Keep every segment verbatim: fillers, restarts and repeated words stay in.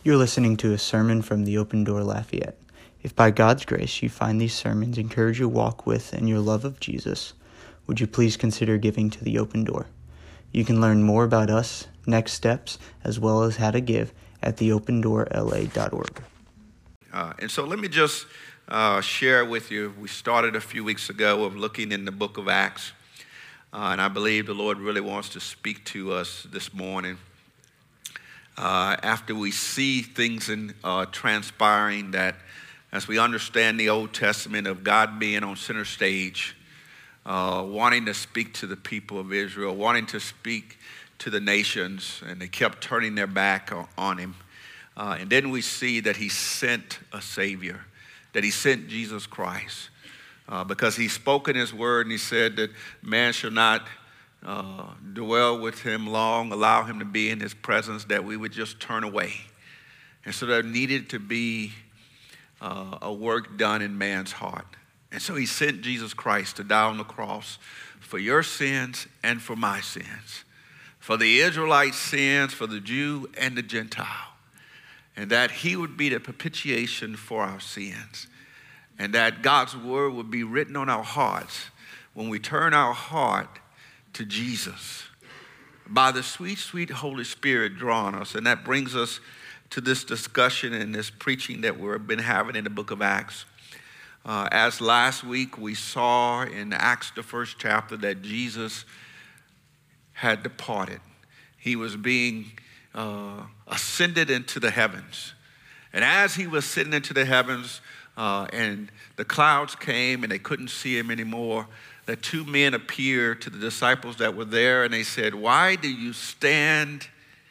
You're listening to a sermon from the Open Door Lafayette. If by God's grace you find these sermons encourage your walk with and your love of Jesus, would you please consider giving to the Open Door? You can learn more about us, next steps, as well as how to give at the open door l a dot org. Uh, and so let me just uh, share with you, we started a few weeks ago of looking in the book of Acts, uh, and I believe the Lord really wants to speak to us this morning. Uh, after we see things in, uh, transpiring that as we understand the Old Testament of God being on center stage, uh, wanting to speak to the people of Israel, wanting to speak to the nations, and they kept turning their back on, on him. Uh, and then we see that he sent a Savior, that he sent Jesus Christ, uh, because he spoke in his word and he said that man shall not Uh, dwell with him long, allow him to be in his presence, that we would just turn away. And so there needed to be uh, a work done in man's heart. And so he sent Jesus Christ to die on the cross for your sins and for my sins, for the Israelite sins, for the Jew and the Gentile, and that he would be the propitiation for our sins, and that God's word would be written on our hearts when we turn our heart to Jesus by the sweet, sweet Holy Spirit drawing us. And that brings us to this discussion and this preaching that we've been having in the book of Acts. Uh, as last week we saw in Acts, the first chapter, that Jesus had departed. He was being uh, ascended into the heavens. And as he was sitting into the heavens uh, and the clouds came and they couldn't see him anymore, that two men appeared to the disciples that were there, and they said, "Why do you stand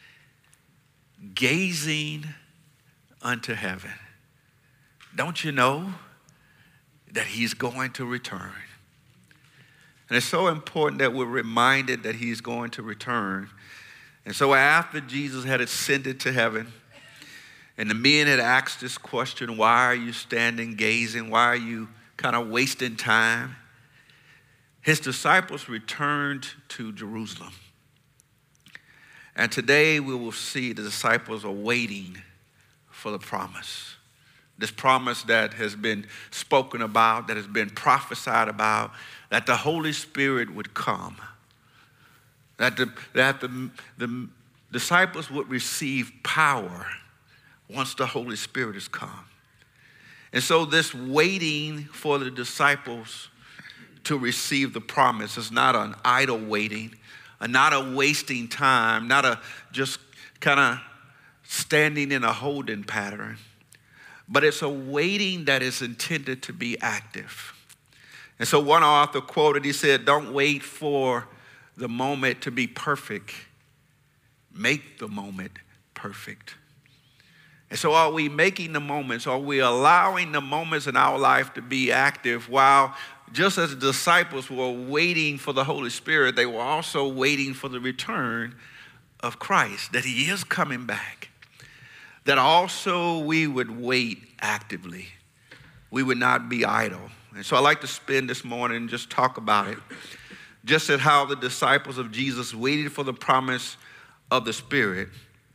gazing unto heaven? Don't you know that he's going to return?" And it's so important that we're reminded that he's going to return. And so after Jesus had ascended to heaven, and the men had asked this question, "Why are you standing gazing? Why are you kind of wasting time?" His disciples returned to Jerusalem. And today we will see the disciples are waiting for the promise. This promise that has been spoken about, that has been prophesied about, that the Holy Spirit would come. That the, that the, the disciples would receive power once the Holy Spirit has come. And so this waiting for the disciples to receive the promise is not an idle waiting, not a wasting time, not a just kind of standing in a holding pattern, but it's a waiting that is intended to be active. And so one author quoted, he said, "Don't wait for the moment to be perfect. Make the moment perfect." And so are we making the moments? Are we allowing the moments in our life to be active while just as the disciples were waiting for the Holy Spirit, they were also waiting for the return of Christ, that he is coming back, that also we would wait actively. We would not be idle. And so I'd like to spend this morning and just talk about it, just as how the disciples of Jesus waited for the promise of the Spirit.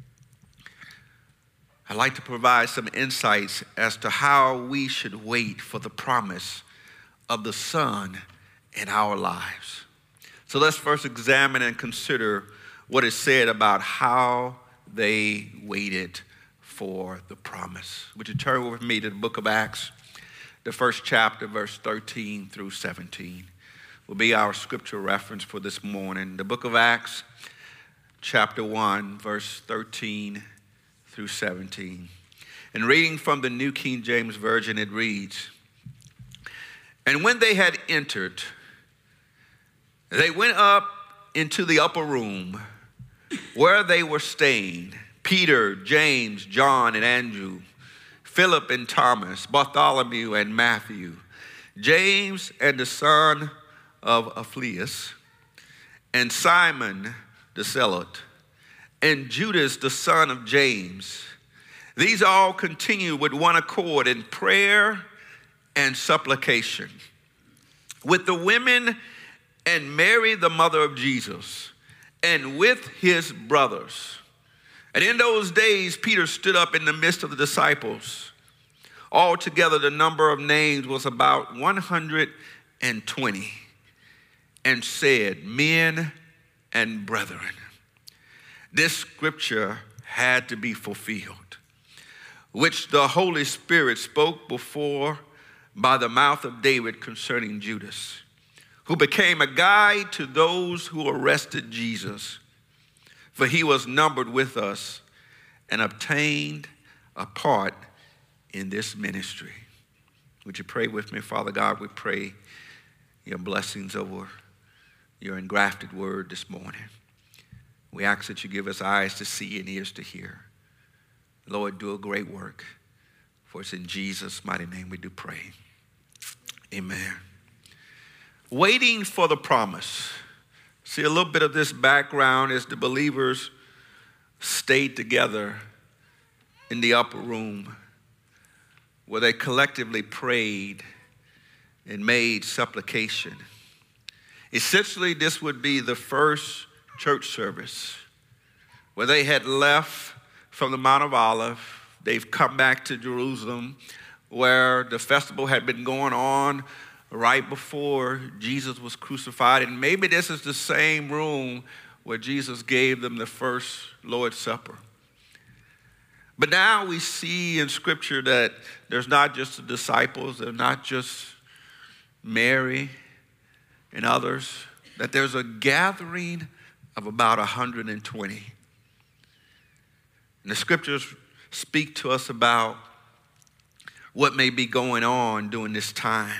I'd like to provide some insights as to how we should wait for the promise of the Son in our lives. So let's first examine and consider what is said about how they waited for the promise. Would you turn with me to the book of Acts, the first chapter, verse thirteen through seventeen will be our scripture reference for this morning. The book of Acts, chapter one, verse thirteen through seventeen. And reading from the New King James Version, it reads, "And when they had entered, they went up into the upper room where they were staying, Peter, James, John, and Andrew, Philip and Thomas, Bartholomew and Matthew, James and the son of Alphaeus, and Simon the Zealot, and Judas the son of James. These all continued with one accord in prayer and supplication with the women and Mary, the mother of Jesus, and with his brothers. And in those days, Peter stood up in the midst of the disciples. Altogether, the number of names was about one hundred twenty, and said, men and brethren, this scripture had to be fulfilled, which the Holy Spirit spoke before by the mouth of David concerning Judas, who became a guide to those who arrested Jesus. For he was numbered with us and obtained a part in this ministry. Would you pray with me? Father God, we pray your blessings over your engrafted word this morning. We ask that you give us eyes to see and ears to hear. Lord, do a great work. For it's in Jesus' mighty name we do pray. Amen. Waiting for the promise. See, a little bit of this background as the believers stayed together in the upper room where they collectively prayed and made supplication. Essentially, this would be the first church service where they had left from the Mount of Olives. They've come back to Jerusalem where the festival had been going on right before Jesus was crucified. And maybe this is the same room where Jesus gave them the first Lord's Supper. But now we see in Scripture that there's not just the disciples, they're not just Mary and others, that there's a gathering of about one hundred twenty. And the Scriptures speak to us about what may be going on during this time.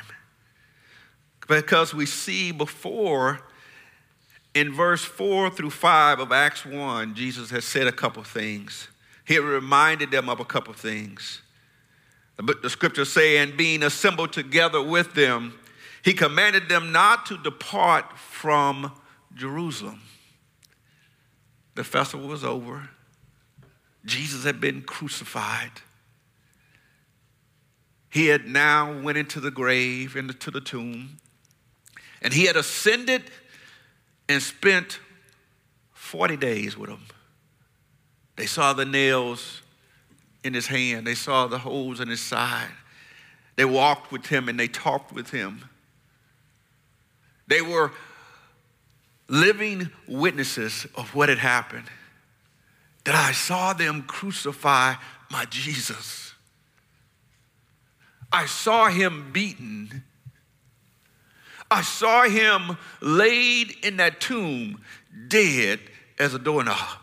Because we see before, in verse four through five of Acts one, Jesus has said a couple things. He had reminded them of a couple things. But the scriptures say, and being assembled together with them, he commanded them not to depart from Jerusalem. The festival was over. Jesus had been crucified. He had now went into the grave, into the tomb. And he had ascended and spent forty days with them. They saw the nails in his hand. They saw the holes in his side. They walked with him and they talked with him. They were living witnesses of what had happened. That I saw them crucify my Jesus. I saw him beaten. I saw him laid in that tomb, dead as a doorknob.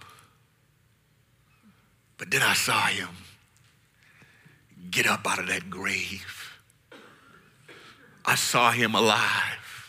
But then I saw him get up out of that grave. I saw him alive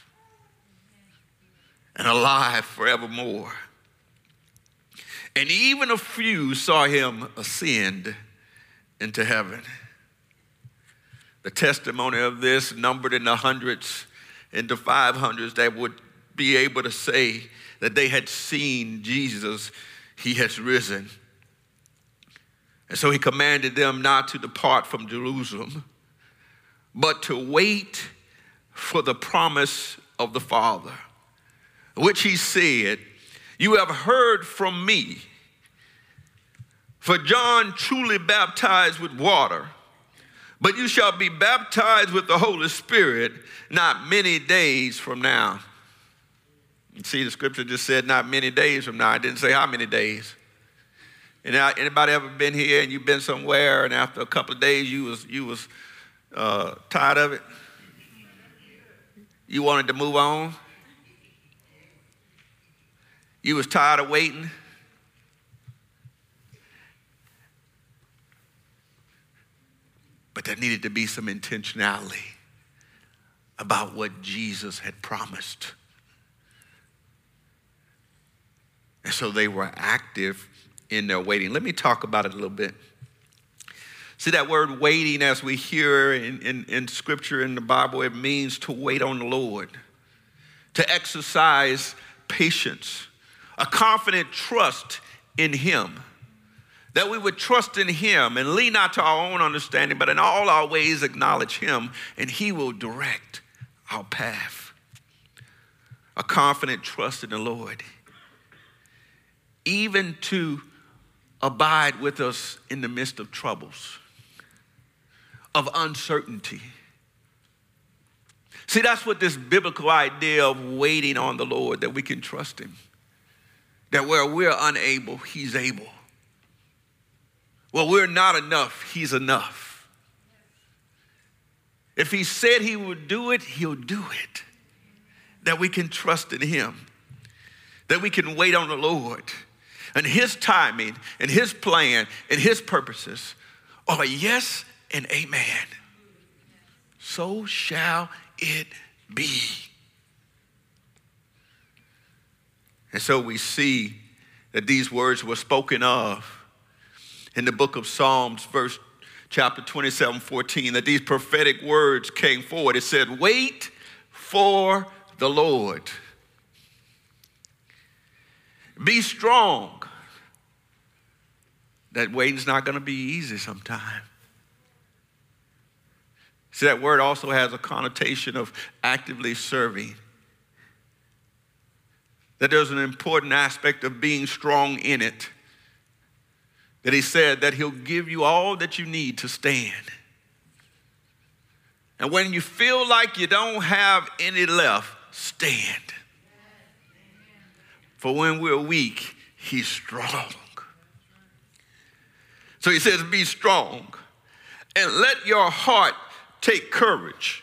and alive forevermore. And even a few saw him ascend into heaven. The testimony of this numbered in the hundreds, into five hundreds, that would be able to say that they had seen Jesus. He has risen. And so he commanded them not to depart from Jerusalem, but to wait for the promise of the Father, which he said, you have heard from me. For John truly baptized with water, but you shall be baptized with the Holy Spirit not many days from now. You see, the scripture just said not many days from now. It didn't say how many days. And anybody ever been here and you've been somewhere and after a couple of days you was, you was uh, tired of it? You wanted to move on? You was tired of waiting? But there needed to be some intentionality about what Jesus had promised. And so they were active in their waiting. Let me talk about it a little bit. See, that word waiting, as we hear in, in, in Scripture, in the Bible, it means to wait on the Lord, to exercise patience, a confident trust in him, that we would trust in him and lean not to our own understanding, but in all our ways acknowledge him, and he will direct our path. A confident trust in the Lord, even to abide with us in the midst of troubles, of uncertainty. See, that's what this biblical idea of waiting on the Lord, that we can trust him. That where we're unable, he's able. Well, we're not enough, he's enough. If he said he would do it, he'll do it. That we can trust in him. That we can wait on the Lord. And his timing and his plan and his purposes are yes and amen. So shall it be. And so we see that these words were spoken of in the book of Psalms, verse chapter twenty-seven, fourteen, that these prophetic words came forward. It said, wait for the Lord. Be strong. That waiting's not going to be easy sometimes. See, that word also has a connotation of actively serving. That there's an important aspect of being strong in it. That he said that he'll give you all that you need to stand. And when you feel like you don't have any left, stand. For when we're weak, he's strong. So he says, be strong and let your heart take courage.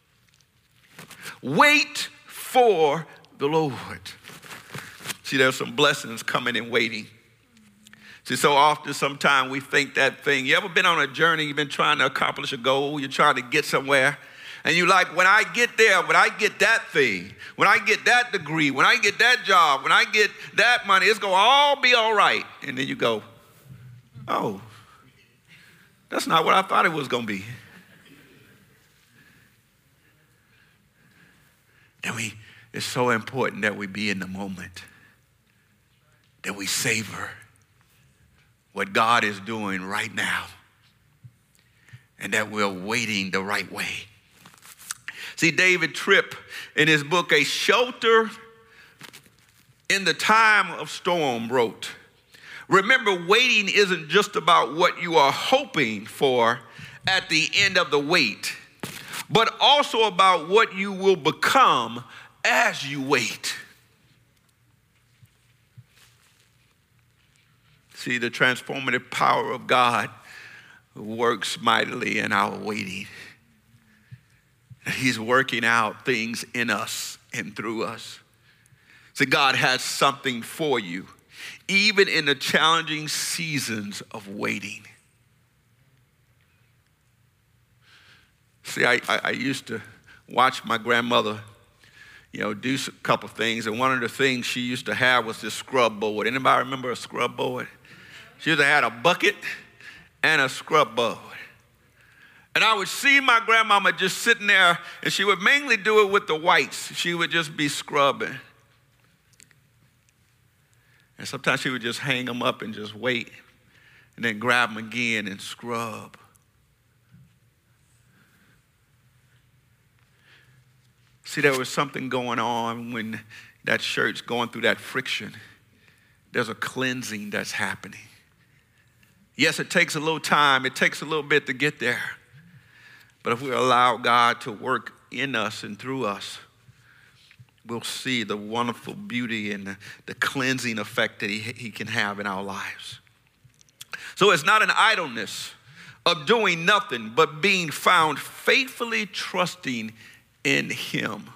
Wait for the Lord. See, there's some blessings coming in waiting. See, so often, sometimes we think that thing. You ever been on a journey, you've been trying to accomplish a goal, you're trying to get somewhere, and you're like, when I get there, when I get that thing, when I get that degree, when I get that job, when I get that money, it's going to all be all right. And then you go, oh, that's not what I thought it was going to be. And we, it's so important that we be in the moment, that we savor what God is doing right now, and that we're waiting the right way. See, David Tripp, in his book, A Shelter in the Time of Storm, wrote, remember, waiting isn't just about what you are hoping for at the end of the wait, but also about what you will become as you wait. See, the transformative power of God works mightily in our waiting. He's working out things in us and through us. See, God has something for you, even in the challenging seasons of waiting. See, I, I, I used to watch my grandmother, you know, do a couple things, and one of the things she used to have was this scrub board. Anybody remember a scrub board? She used to have a bucket and a scrub board. And I would see my grandmama just sitting there, and she would mainly do it with the whites. She would just be scrubbing. And sometimes she would just hang them up and just wait, and then grab them again and scrub. See, there was something going on when that shirt's going through that friction. There's a cleansing that's happening. Yes, it takes a little time. It takes a little bit to get there. But if we allow God to work in us and through us, we'll see the wonderful beauty and the, the cleansing effect that he, he can have in our lives. So it's not an idleness of doing nothing, but being found faithfully trusting in him.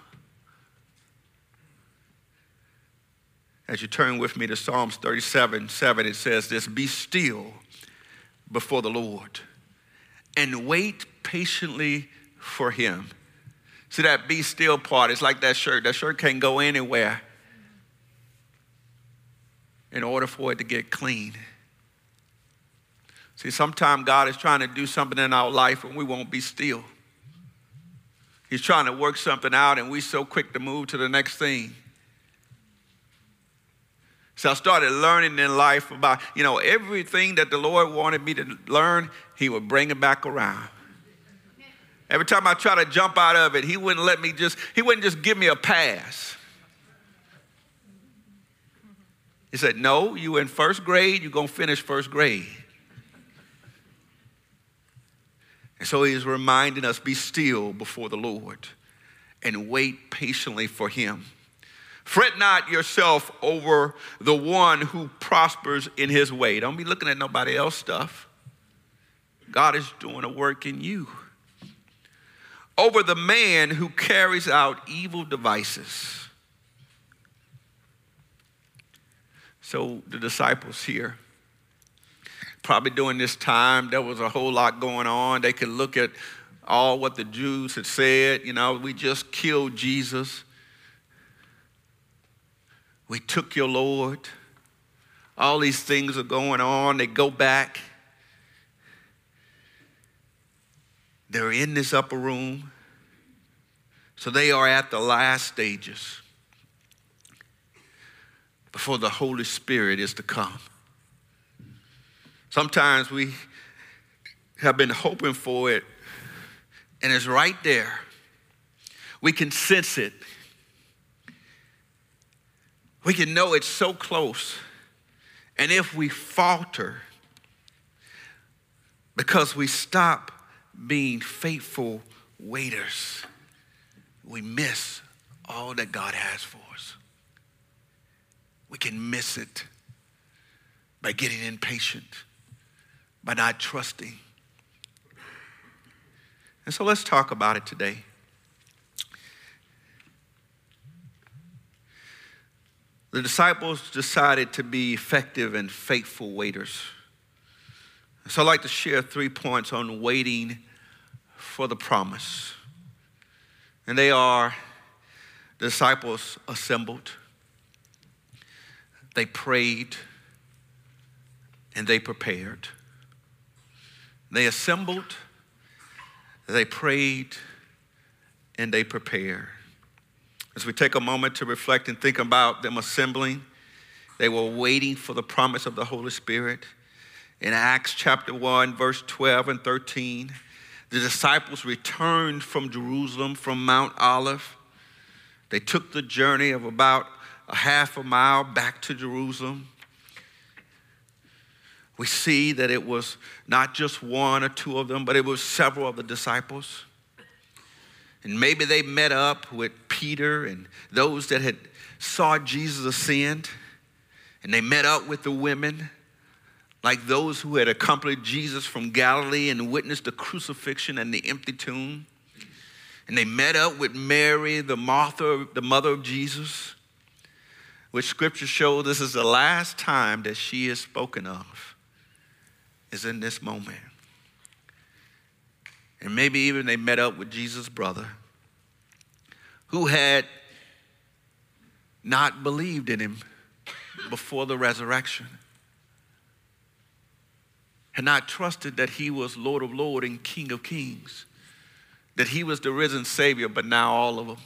As you turn with me to Psalms thirty-seven, seven, it says this, be still before the Lord and wait patiently for him. See, that be still part, it's like that shirt. That shirt can't go anywhere in order for it to get clean. See, sometimes God is trying to do something in our life and we won't be still. He's trying to work something out and we're so quick to move to the next thing. So I started learning in life about, you know, everything that the Lord wanted me to learn, he would bring it back around. Every time I try to jump out of it, he wouldn't let me just, he wouldn't just give me a pass. He said, no, you in first grade, you're going to finish first grade. And so he's reminding us, be still before the Lord and wait patiently for him. Fret not yourself over the one who prospers in his way. Don't be looking at nobody else's stuff. God is doing a work in you. Over the man who carries out evil devices. So the disciples here, probably during this time, there was a whole lot going on. They could look at all what the Jews had said. You know, we just killed Jesus. We took your Lord. All these things are going on. They go back. They're in this upper room. So they are at the last stages before the Holy Spirit is to come. Sometimes we have been hoping for it, and it's right there. We can sense it. We can know it's so close. And if we falter because we stop being faithful waiters, we miss all that God has for us. We can miss it by getting impatient, by not trusting. And so let's talk about it today. The disciples decided to be effective and faithful waiters. So I'd like to share three points on waiting for the promise. And they are: the disciples assembled, they prayed, and they prepared. They assembled, they prayed, and they prepared. As we take a moment to reflect and think about them assembling, they were waiting for the promise of the Holy Spirit. In Acts chapter one, verse twelve and thirteen, the disciples returned from Jerusalem, from Mount Olive. They took the journey of about a half a mile back to Jerusalem. We see that it was not just one or two of them, but it was several of the disciples. And maybe they met up with Peter and those that had saw Jesus ascend. And they met up with the women, like those who had accompanied Jesus from Galilee and witnessed the crucifixion and the empty tomb. And they met up with Mary, the Martha, the mother of Jesus, which scripture shows this is the last time that she is spoken of, is in this moment. And maybe even they met up with Jesus' brother, who had not believed in him before the resurrection, had not trusted that he was Lord of Lords and King of Kings, that he was the risen Savior. But now all of them,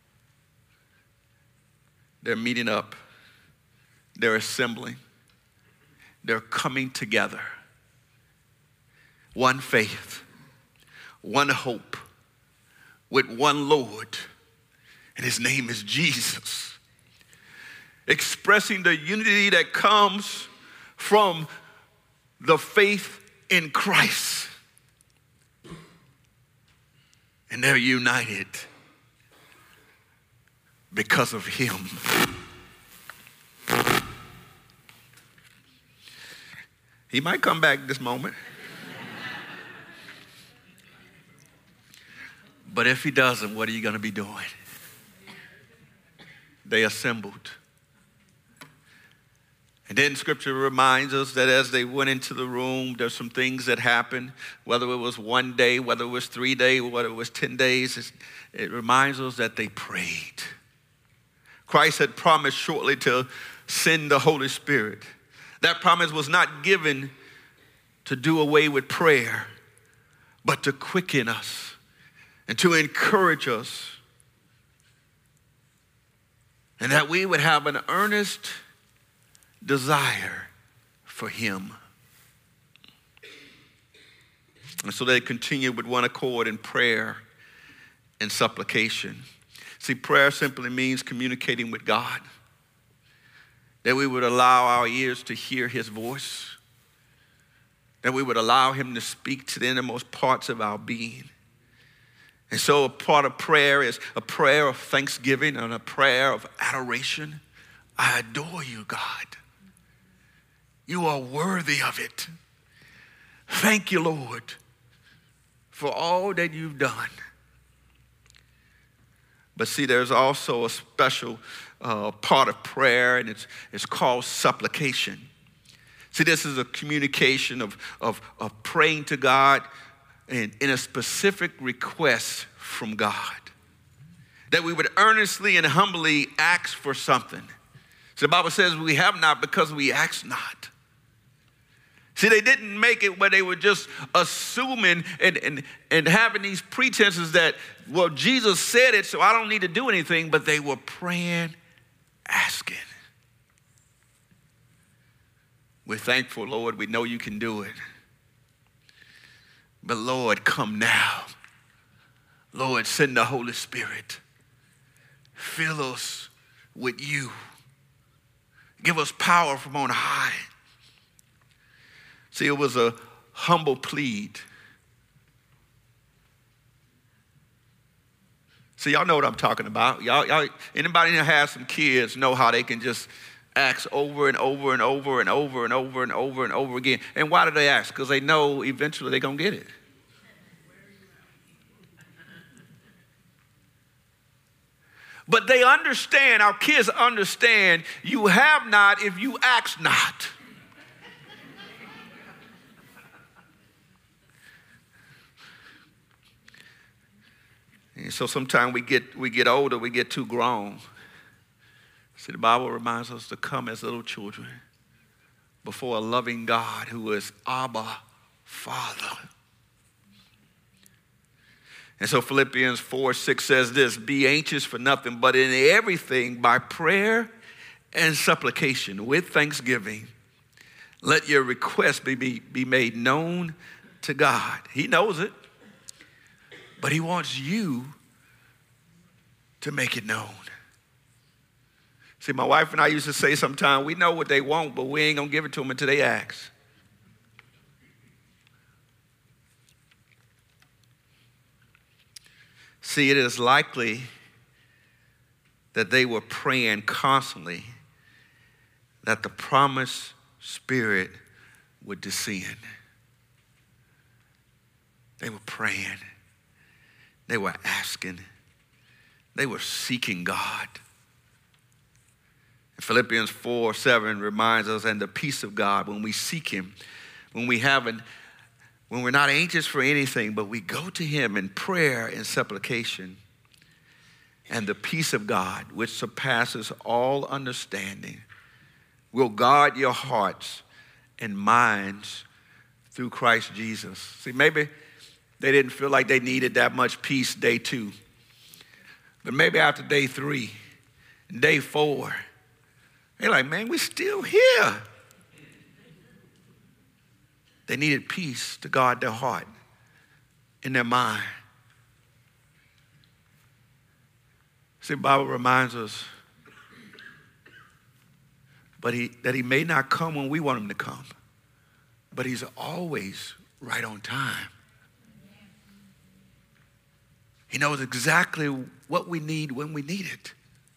they're meeting up, they're assembling, they're coming together. One faith, one hope, with one Lord, and his name is Jesus. Expressing the unity that comes from the faith in Christ. And they're united because of him. He might come back this moment. But if he doesn't, what are you going to be doing? They assembled. And then scripture reminds us that as they went into the room, there's some things that happened, whether it was one day, whether it was three days, whether it was ten days. It reminds us that they prayed. Christ had promised shortly to send the Holy Spirit. That promise was not given to do away with prayer, but to quicken us and to encourage us, and that we would have an earnest desire for him. And so they continued with one accord in prayer and supplication. See, prayer simply means communicating with God. that we would allow our ears to hear his voice, that we would allow him to speak to the innermost parts of our being. And so a part of prayer is a prayer of thanksgiving and a prayer of adoration. I adore you, God. You are worthy of it. Thank you, Lord, for all that you've done. But see, there's also a special uh, part of prayer, and it's, it's called supplication. See, this is a communication of, of, of praying to God in, in a specific request from God. That we would earnestly and humbly ask for something. So the Bible says we have not because we ask not. See, they didn't make it where they were just assuming and, and, and having these pretenses that, well, Jesus said it, so I don't need to do anything, but they were praying, asking. We're thankful, Lord, we know you can do it. But Lord, come now. Lord, send the Holy Spirit. Fill us with you. Give us power from on high. See, it was a humble plead. See, y'all know what I'm talking about. Y'all, y'all, anybody that has some kids know how they can just ask over and over and over and over and over and over and over again. And why do they ask? Because they know eventually they're going to get it. But they understand, our kids understand, you have not if you ask not. And so sometimes we get we get older, we get too grown. See, the Bible reminds us to come as little children before a loving God who is Abba, Father. And so Philippians four six says this, be anxious for nothing, but in everything by prayer and supplication with thanksgiving, let your requests be, be, be made known to God. He knows it. But he wants you to make it known. See, my wife and I used to say sometimes, we know what they want, but we ain't going to give it to them until they ask. See, it is likely that they were praying constantly that the promised Spirit would descend. They were praying. They were asking. They were seeking God. Philippians four seven reminds us, and the peace of God, when we seek him, when we haven't, when we're not anxious for anything, but we go to him in prayer and supplication, and the peace of God, which surpasses all understanding, will guard your hearts and minds through Christ Jesus. See, maybe they didn't feel like they needed that much peace day two. But maybe after day three, day four, they're like, man, we're still here. They needed peace to guard their heart and their mind. See, the Bible reminds us but he, that he may not come when we want him to come, but he's always right on time. He knows exactly what we need when we need it.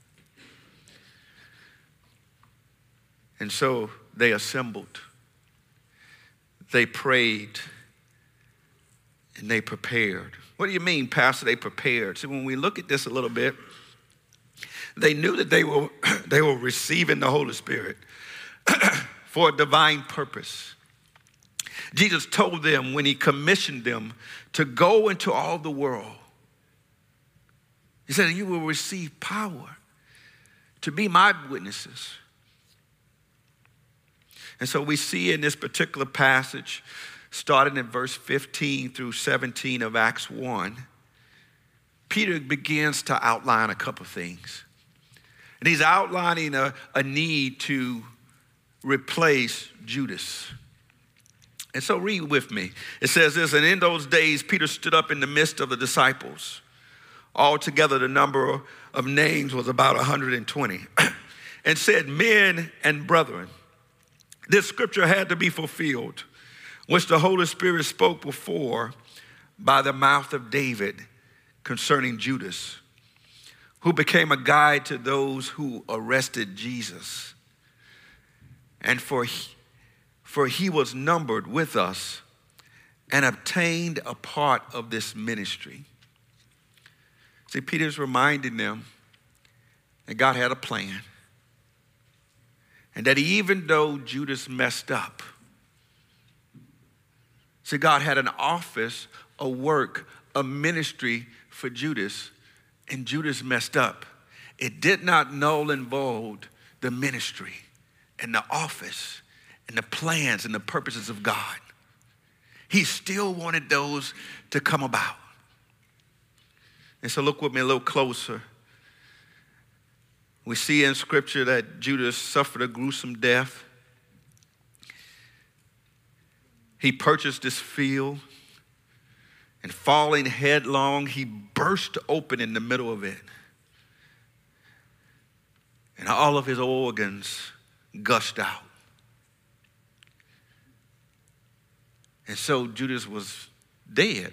And so they assembled, they prayed, and they prepared. What do you mean, Pastor, they prepared? See, when we look at this a little bit, they knew that they were, they were receiving the Holy Spirit for a divine purpose. Jesus told them when he commissioned them to go into all the world, he said, you will receive power to be my witnesses. And so we see in this particular passage, starting in verse fifteen through seventeen of Acts one, Peter begins to outline a couple things. And he's outlining a, a need to replace Judas. And so read with me. It says this, and in those days, Peter stood up in the midst of the disciples. Altogether, the number of names was about one hundred twenty. and said, men and brethren, this scripture had to be fulfilled, which the Holy Spirit spoke before by the mouth of David concerning Judas, who became a guide to those who arrested Jesus. And for he, for he was numbered with us and obtained a part of this ministry. See, Peter's reminding them that God had a plan, and that even though Judas messed up, see, God had an office, a work, a ministry for Judas, and Judas messed up. It did not null and void the ministry and the office and the plans and the purposes of God. He still wanted those to come about. And so look with me a little closer. We see in Scripture that Judas suffered a gruesome death. He purchased this field, and falling headlong, he burst open in the middle of it. And all of his organs gushed out. And so Judas was dead.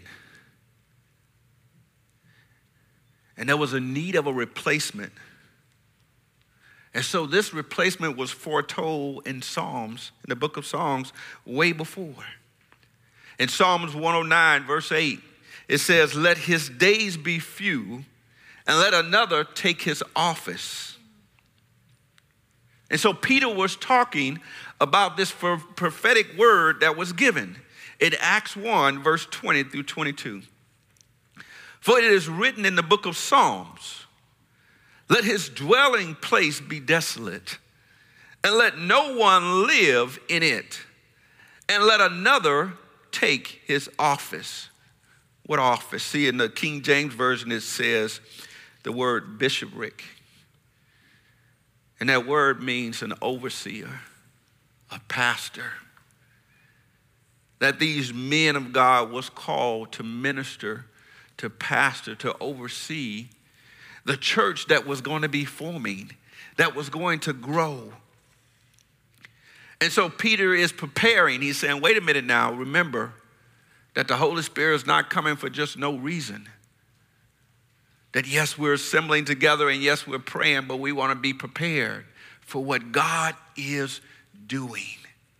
And there was a need of a replacement. And so this replacement was foretold in Psalms, in the book of Psalms, way before. In Psalms one oh nine, verse eight, it says, let his days be few, and let another take his office. And so Peter was talking about this prophetic word that was given in Acts one, verse twenty through twenty-two. For it is written in the book of Psalms, let his dwelling place be desolate, and let no one live in it, and let another take his office. What office? See, in the King James Version, it says the word bishopric. And that word means an overseer, a pastor. That these men of God was called to minister, to pastor, to oversee the church that was going to be forming, that was going to grow. And so Peter is preparing. He's saying, wait a minute now, remember that the Holy Spirit is not coming for just no reason. That yes, we're assembling together, and yes, we're praying, but we want to be prepared for what God is doing.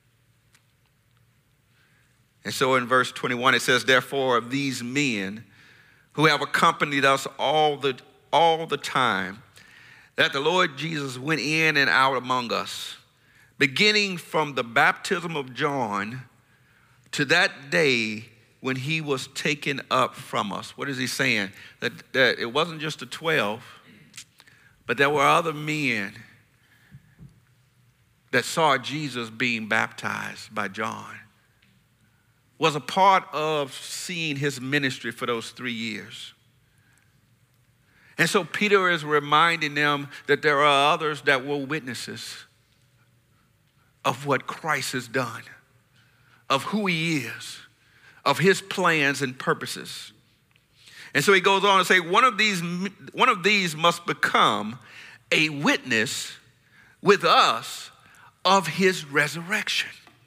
And so in verse twenty-one, it says, therefore, of these men who have accompanied us all the all the time that the Lord Jesus went in and out among us, beginning from the baptism of John to that day when he was taken up from us. What is he saying? That, that it wasn't just the twelve, but there were other men that saw Jesus being baptized by John, was a part of seeing his ministry for those three years. And so Peter is reminding them that there are others that were witnesses of what Christ has done, of who he is, of his plans and purposes. And so he goes on to say, one of these, one of these must become a witness with us of his resurrection.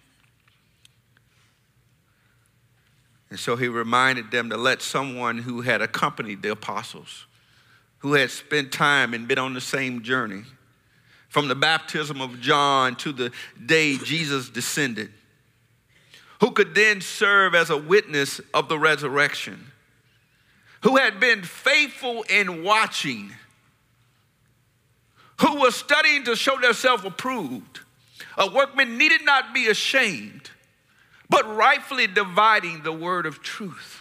And so he reminded them to let someone who had accompanied the apostles, who had spent time and been on the same journey, from the baptism of John to the day Jesus descended, who could then serve as a witness of the resurrection, who had been faithful in watching, who was studying to show themselves approved, a workman needed not be ashamed, but rightfully dividing the word of truth.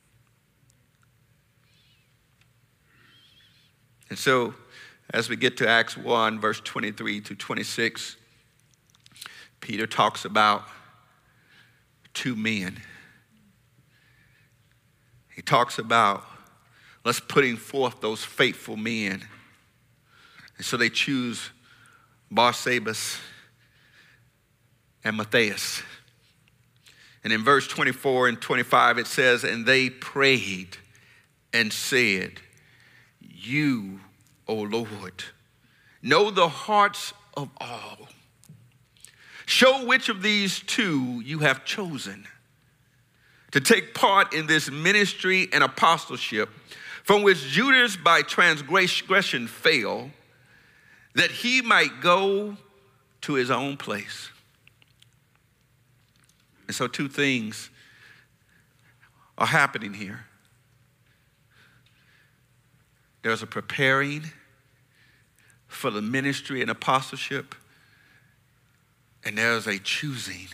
And so, as we get to Acts one, verse twenty-three to twenty-six, Peter talks about two men. He talks about let's putting forth those faithful men. And so they choose Barsabbas and Matthias. And in verse twenty-four and twenty-five, it says, and they prayed and said, you, O Lord, know the hearts of all. Show which of these two you have chosen to take part in this ministry and apostleship, from which Judas by transgression fell, that he might go to his own place. And so two things are happening here. There's a preparing for the ministry and apostleship, and there's a choosing.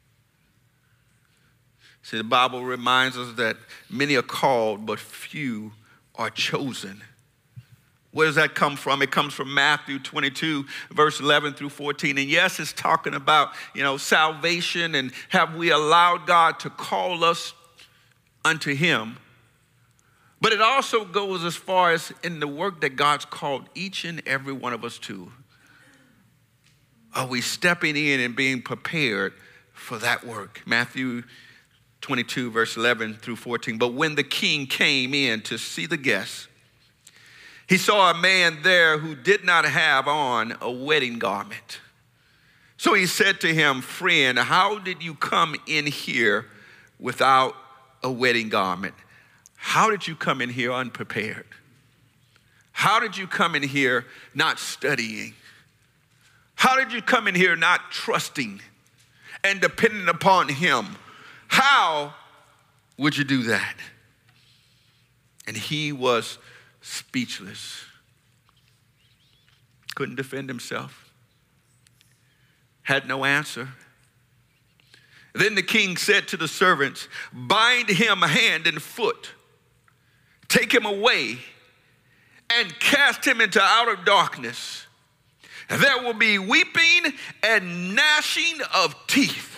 See, the Bible reminds us that many are called, but few are chosen. Where does that come from? It comes from Matthew twenty-two, verse eleven through fourteen. And yes, it's talking about, you know, salvation and have we allowed God to call us unto him. But it also goes as far as in the work that God's called each and every one of us to. Are we stepping in and being prepared for that work? Matthew twenty-two, verse eleven through fourteen. But when the king came in to see the guests, he saw a man there who did not have on a wedding garment. So he said to him, friend, how did you come in here without a wedding garment? How did you come in here unprepared? How did you come in here not studying? How did you come in here not trusting and depending upon him? How would you do that? And he was speechless. Couldn't defend himself. Had no answer. Then the king said to the servants, bind him hand and foot, take him away, and cast him into outer darkness. There will be weeping and gnashing of teeth.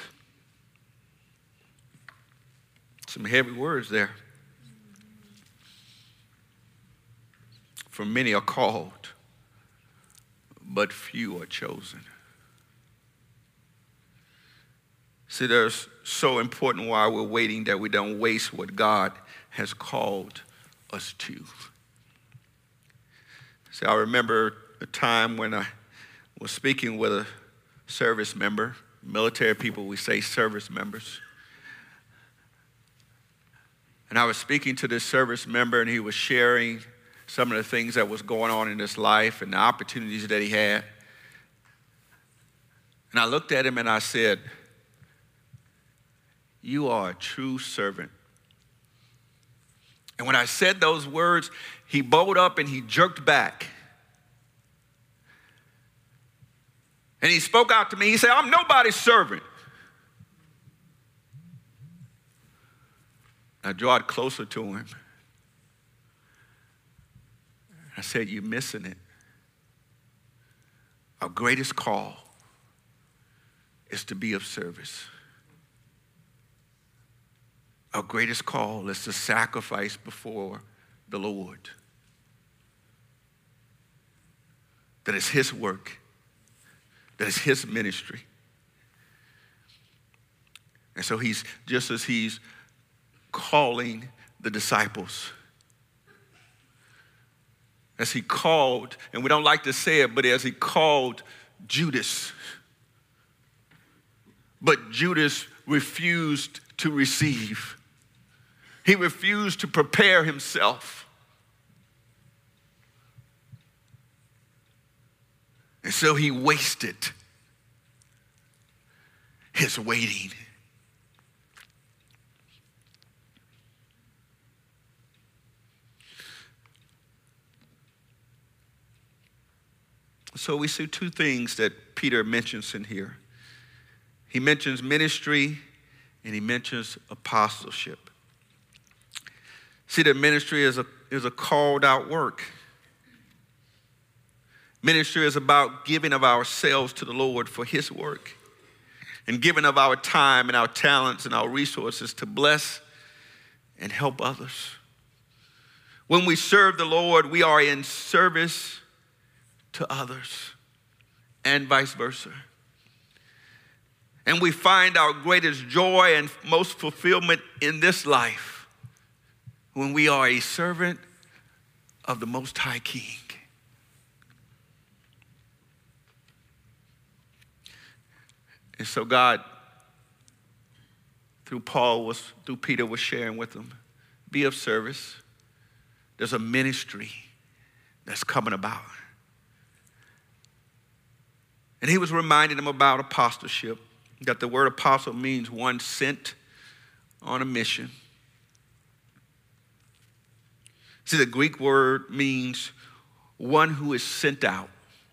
Some heavy words there. For many are called, but few are chosen. See, there's so important while we're waiting that we don't waste what God has called us to. See, I remember a time when I was speaking with a service member. Military people, we say service members. And I was speaking to this service member, and he was sharing some of the things that was going on in his life and the opportunities that he had. And I looked at him and I said, you are a true servant. And when I said those words, he bowed up and he jerked back. And he spoke out to me. He said, I'm nobody's servant. I drew it closer to him. I said, you're missing it. Our greatest call is to be of service. Our greatest call is to sacrifice before the Lord. That is his work. That is his ministry. And so he's, just as he's calling the disciples, as he called, and we don't like to say it, but as he called Judas. But Judas refused to receive. He refused to prepare himself. And so he wasted his waiting. So we see two things that Peter mentions in here. He mentions ministry and he mentions apostleship. See, that ministry is a, is a called out work. Ministry is about giving of ourselves to the Lord for his work and giving of our time and our talents and our resources to bless and help others. When we serve the Lord, we are in service to others and vice versa. And we find our greatest joy and most fulfillment in this life when we are a servant of the Most High King. And so God, through Paul, was through Peter, was sharing with them, be of service. There's a ministry that's coming about. And he was reminding them about apostleship, that the word apostle means one sent on a mission. See, the Greek word means one who is sent out.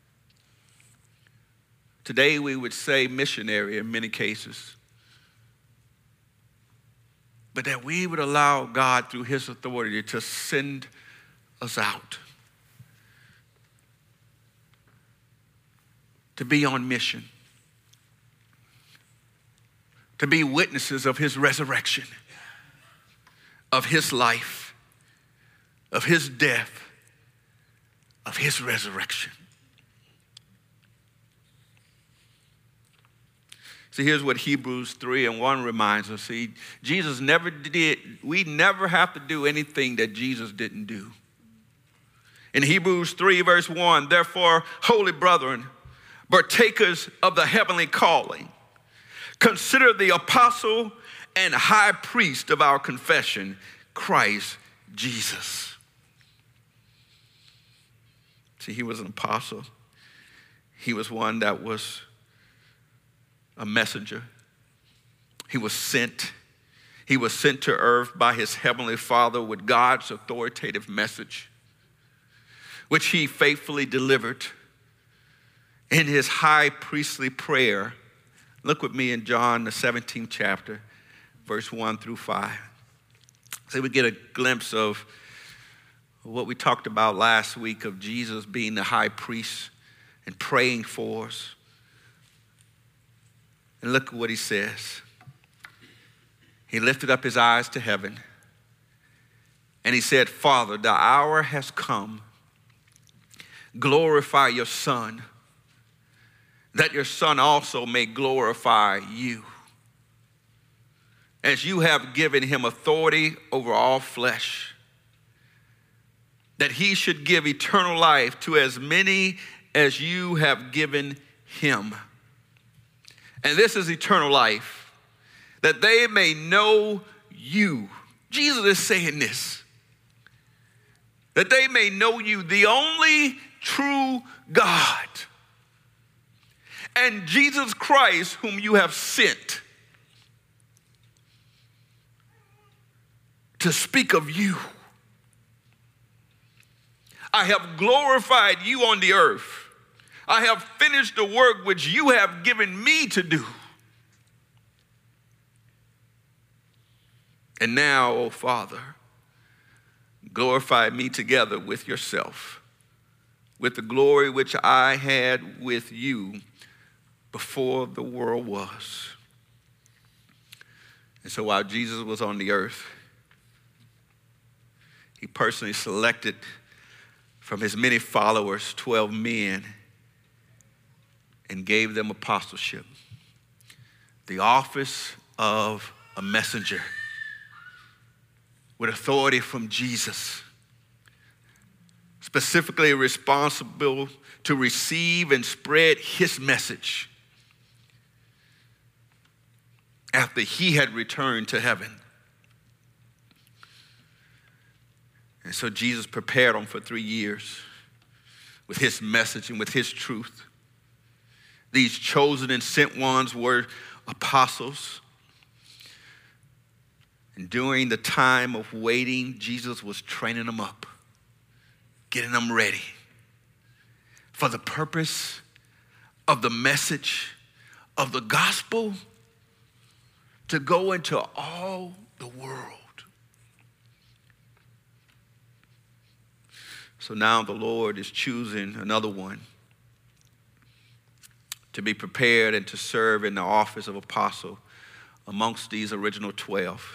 Today we would say missionary in many cases. But that we would allow God through his authority to send us out. To be on mission. To be witnesses of his resurrection. Of his life. Of his death. Of his resurrection. See, here's what Hebrews three and one reminds us. See, Jesus never did, we never have to do anything that Jesus didn't do. In Hebrews three, verse one, therefore, holy brethren, partakers of the heavenly calling, consider the apostle and high priest of our confession, Christ Jesus. See, he was an apostle. He was one that was a messenger. He was sent. He was sent to earth by his heavenly Father with God's authoritative message, which he faithfully delivered in his high priestly prayer. Look with me in John, the seventeenth chapter, verse one through five. So we get a glimpse of what we talked about last week of Jesus being the high priest and praying for us. And look at what he says. He lifted up his eyes to heaven and he said, Father, the hour has come. Glorify your Son, that your Son also may glorify you, as you have given him authority over all flesh, that he should give eternal life to as many as you have given him. And this is eternal life, that they may know you. Jesus is saying this. That they may know you, the only true God, and Jesus Christ, whom you have sent to speak of you. I have glorified you on the earth. I have finished the work which you have given me to do. And now, O Father, glorify me together with yourself, with the glory which I had with you before the world was. And so while Jesus was on the earth, he personally selected from his many followers twelve men and gave them apostleship, the office of a messenger with authority from Jesus, specifically responsible to receive and spread his message after he had returned to heaven. And so Jesus prepared them for three years with his message and with his truth. These chosen and sent ones were apostles. And during the time of waiting, Jesus was training them up, getting them ready for the purpose of the message of the gospel to go into all the world. So now the Lord is choosing another one to be prepared and to serve in the office of apostle amongst these original twelve.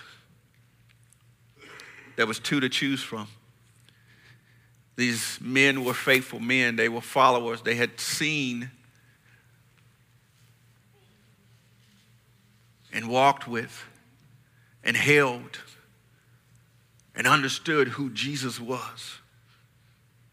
There was two to choose from. These men were faithful men. They were followers. They had seen and walked with and held and understood who Jesus was.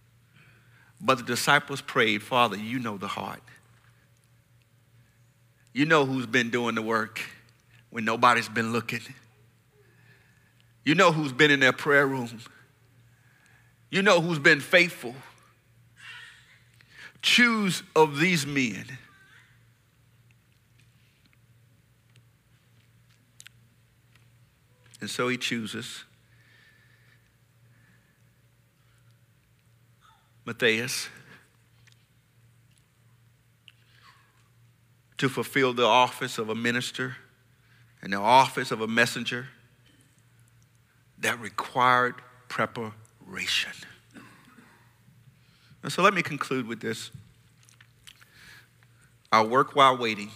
But the disciples prayed, Father, you know the heart. You know who's been doing the work when nobody's been looking. You know who's been in their prayer room. You know who's been faithful. Choose of these men. And so he chooses Matthias to fulfill the office of a minister and the office of a messenger that required preparation. And so let me conclude with this. Our work while waiting.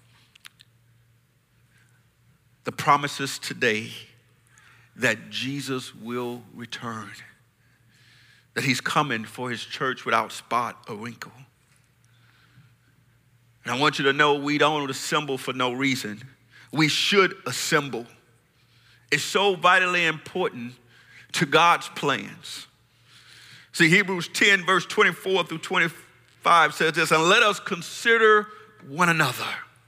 The promises today that Jesus will return. That he's coming for his church without spot or wrinkle. And I want you to know we don't assemble for no reason. We should assemble. It's so vitally important to God's plans. See, Hebrews ten, verse twenty-four through twenty-five says this, and let us consider one another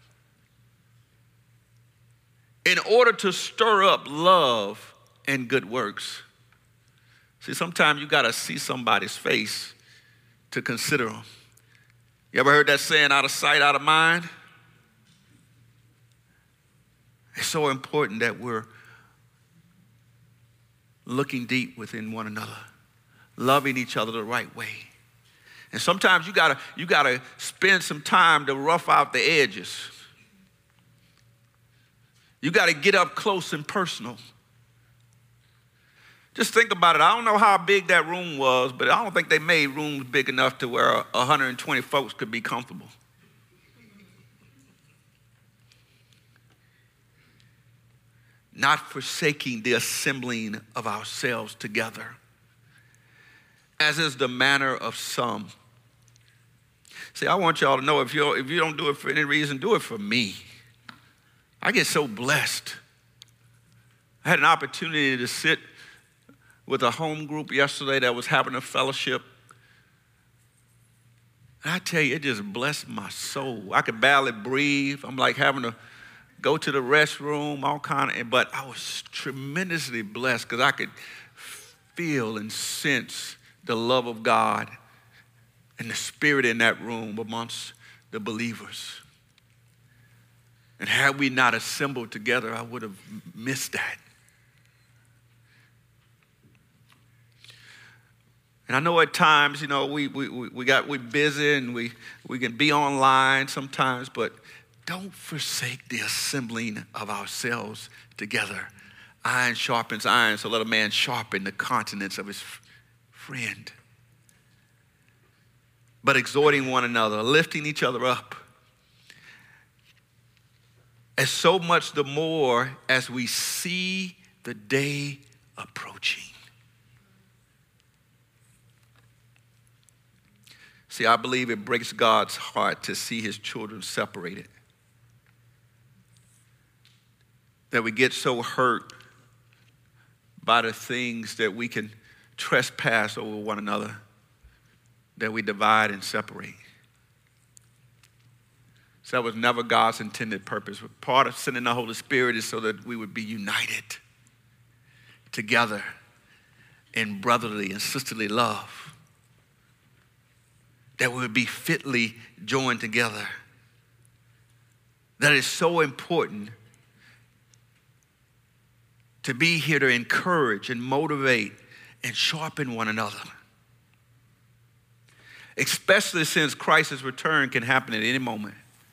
in order to stir up love and good works. See, sometimes you got to see somebody's face to consider them. You ever heard that saying, out of sight, out of mind? It's so important that we're looking deep within one another, loving each other the right way. And sometimes you gotta, you gotta spend some time to rough out the edges. You gotta get up close and personal. Just think about it. I don't know how big that room was, but I don't think they made rooms big enough to where one hundred twenty folks could be comfortable. Not forsaking the assembling of ourselves together, as is the manner of some. See, I want y'all to know, if you if you don't do it for any reason, do it for me. I get so blessed. I had an opportunity to sit with a home group yesterday that was having a fellowship. And I tell you, it just blessed my soul. I could barely breathe. I'm like having to go to the restroom, all kind of, but I was tremendously blessed because I could feel and sense the love of God and the spirit in that room amongst the believers. And had we not assembled together, I would have missed that. And I know at times, you know, we we we got we busy and we we can be online sometimes, but don't forsake the assembling of ourselves together. Iron sharpens iron, so let a man sharpen the countenance of his friend. But exhorting one another, lifting each other up. And so much the more as we see the day approaching. See, I believe it breaks God's heart to see his children separated. That we get so hurt by the things that we can trespass over one another, that we divide and separate. So that was never God's intended purpose. Part of sending the Holy Spirit is so that we would be united together in brotherly and sisterly love. That we would be fitly joined together. That is so important to be here to encourage and motivate and sharpen one another. Especially since Christ's return can happen at any moment.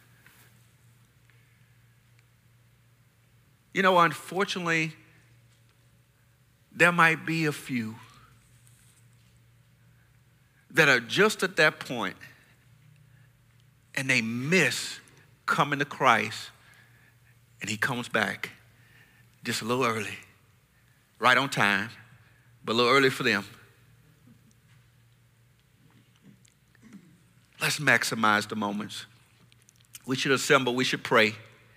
You know, unfortunately, there might be a few that are just at that point and they miss coming to Christ and he comes back just a little early, right on time, but a little early for them. Let's maximize the moments. We should assemble, we should pray.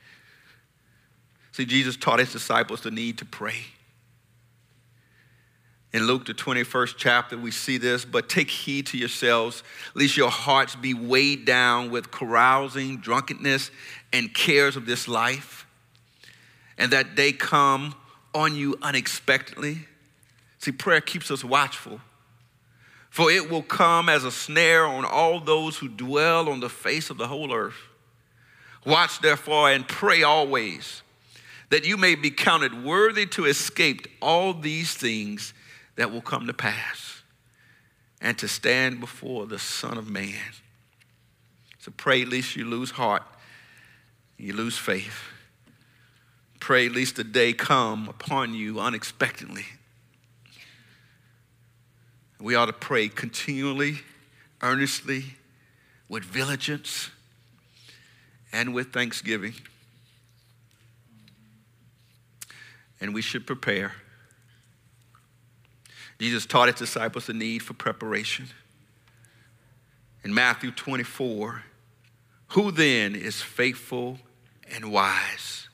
See, Jesus taught his disciples the need to pray. In Luke, the twenty-first chapter, we see this, but take heed to yourselves, lest your hearts be weighed down with carousing, drunkenness, and cares of this life, and that they come on you unexpectedly. See, prayer keeps us watchful, for it will come as a snare on all those who dwell on the face of the whole earth. Watch therefore and pray always, that you may be counted worthy to escape all these things that will come to pass, and to stand before the Son of Man. So pray lest you lose heart, you lose faith. Pray lest the day come upon you unexpectedly. We ought to pray continually, earnestly, with diligence, and with thanksgiving. And we should prepare. Jesus taught his disciples the need for preparation. In Matthew twenty-four, who then is faithful and wise,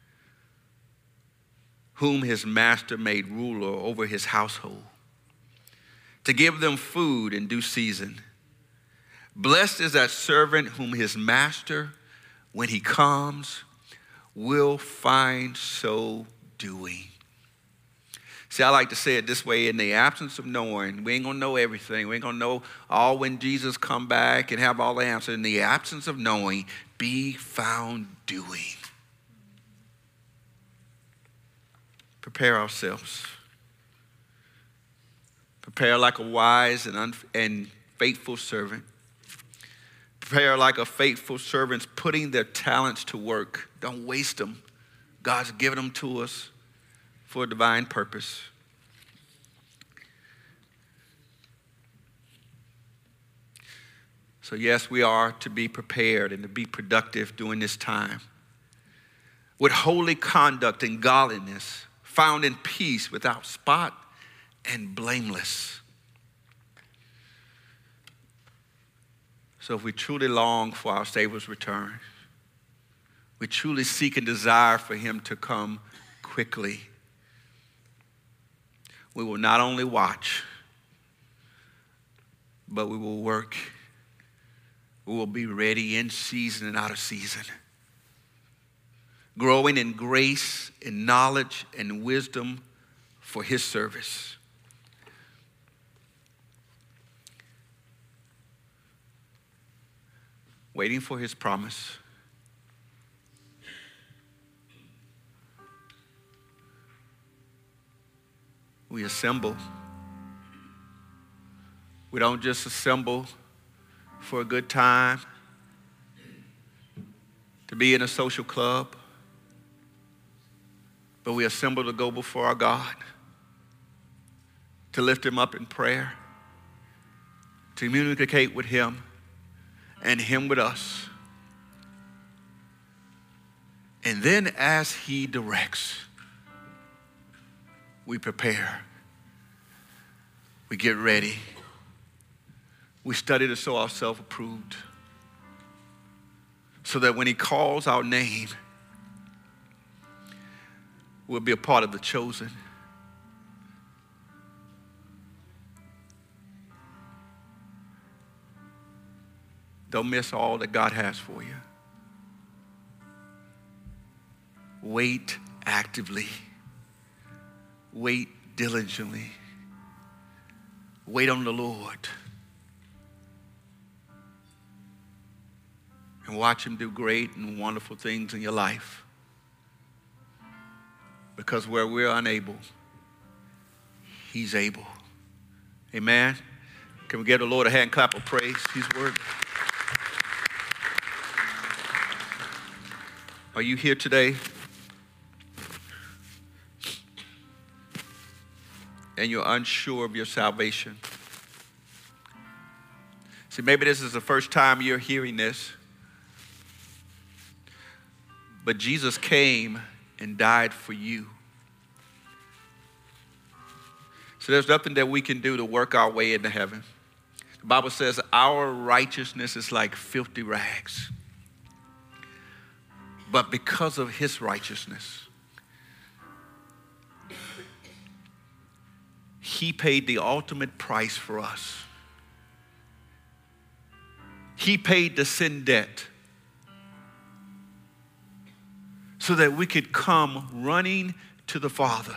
whom his master made ruler over his household, to give them food in due season? Blessed is that servant whom his master, when he comes, will find so doing. See, I like to say it this way: in the absence of knowing, we ain't gonna know everything. We ain't gonna know all when Jesus come back and have all the answers. In the absence of knowing, be found doing. Prepare ourselves. Prepare like a wise and, unf- and faithful servant. Prepare like a faithful servant putting their talents to work. Don't waste them. God's given them to us for a divine purpose. So yes, we are to be prepared and to be productive during this time, with holy conduct and godliness, found in peace, without spot and blameless. So if we truly long for our Savior's return, we truly seek and desire for him to come quickly, we will not only watch, but we will work. We will be ready in season and out of season, growing in grace, in knowledge, and wisdom for his service. Waiting for his promise. We assemble. We don't just assemble for a good time, to be in a social club, but we assemble to go before our God, to lift him up in prayer, to communicate with him and him with us. And then as he directs, we prepare. We get ready. We study to show ourselves approved, so that when he calls our name, we'll be a part of the chosen. Don't miss all that God has for you. Wait actively. Wait diligently. Wait on the Lord. And watch him do great and wonderful things in your life. Because where we're unable, he's able. Amen. Can we give the Lord a hand clap of praise? He's worthy. Are you here today and you're unsure of your salvation? See, maybe this is the first time you're hearing this. But Jesus came and died for you. So there's nothing that we can do to work our way into heaven. The Bible says our righteousness is like filthy rags. But because of his righteousness, he paid the ultimate price for us. He paid the sin debt. so that we could come running to the Father.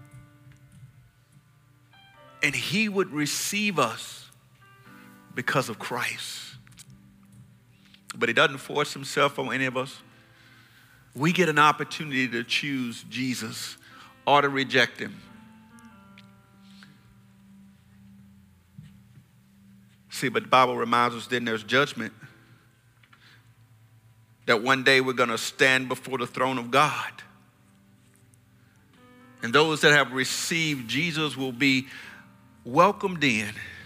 And he would receive us because of Christ. But he doesn't force himself on any of us. We get an opportunity to choose Jesus or to reject him. See, but the Bible reminds us then there's judgment. That one day we're going to stand before the throne of God. And those that have received Jesus will be welcomed in.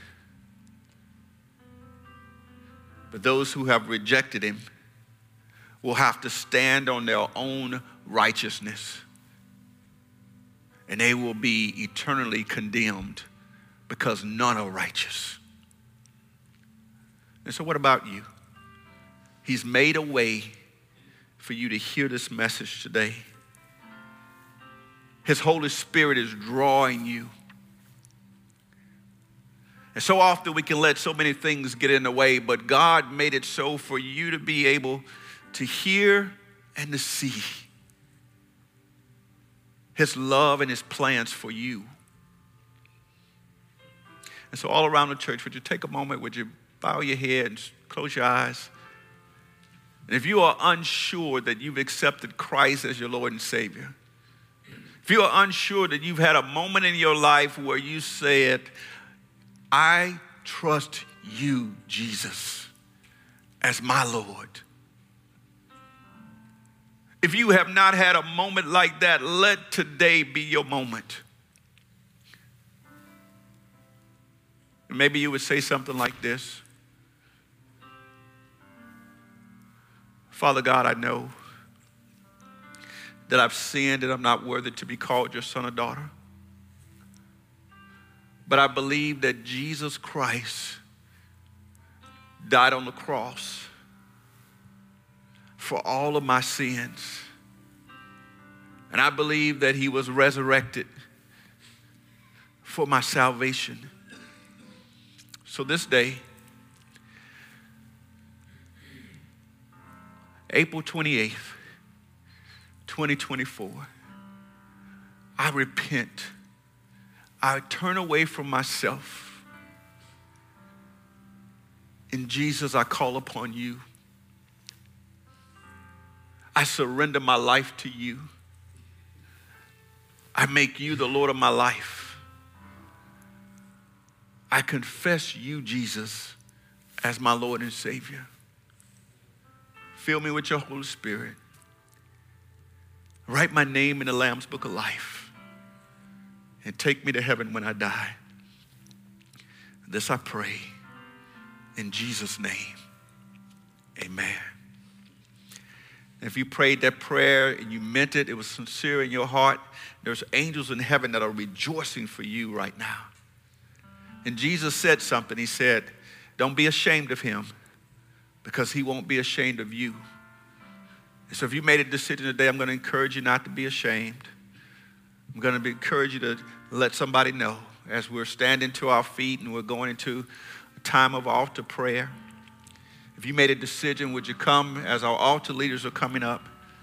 But those who have rejected him will have to stand on their own righteousness. And they will be eternally condemned because none are righteous. And so what about you? He's made a way for you to hear this message today. His Holy Spirit is drawing you. And so often we can let so many things get in the way, but God made it so for you to be able to hear and to see his love and his plans for you. And so all around the church, would you take a moment, would you bow your head and close your eyes? And if you are unsure that you've accepted Christ as your Lord and Savior, if you are unsure that you've had a moment in your life where you said, I trust you, Jesus, as my Lord. If you have not had a moment like that, let today be your moment. And maybe you would say something like this. Father God, I know that I've sinned and I'm not worthy to be called your son or daughter. But I believe that Jesus Christ died on the cross for all of my sins. And I believe that he was resurrected for my salvation. So this day, April twenty-eighth, twenty twenty-four, I repent. I turn away from myself. In Jesus, I call upon you. I surrender my life to you. I make you the Lord of my life. I confess you, Jesus, as my Lord and Savior. Fill me with your Holy Spirit. Write my name in the Lamb's Book of Life. And take me to heaven when I die. This I pray in Jesus' name. Amen. If you prayed that prayer and you meant it, it was sincere in your heart, there's angels in heaven that are rejoicing for you right now. And Jesus said something. He said, don't be ashamed of him because he won't be ashamed of you. And so if you made a decision today, I'm going to encourage you not to be ashamed. I'm going to encourage you to let somebody know as we're standing to our feet and we're going into a time of altar prayer. If you made a decision, would you come as our altar leaders are coming up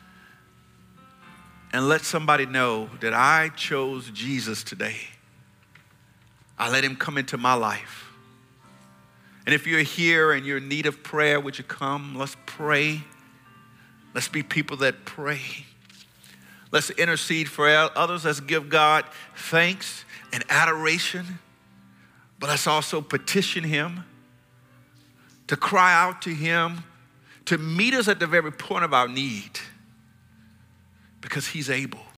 and let somebody know that I chose Jesus today. I let him come into my life. And if you're here and you're in need of prayer, would you come? Let's pray. Let's be people that pray. Let's intercede for others. Let's give God thanks and adoration. But let's also petition him, to cry out to him, to meet us at the very point of our need. Because he's able.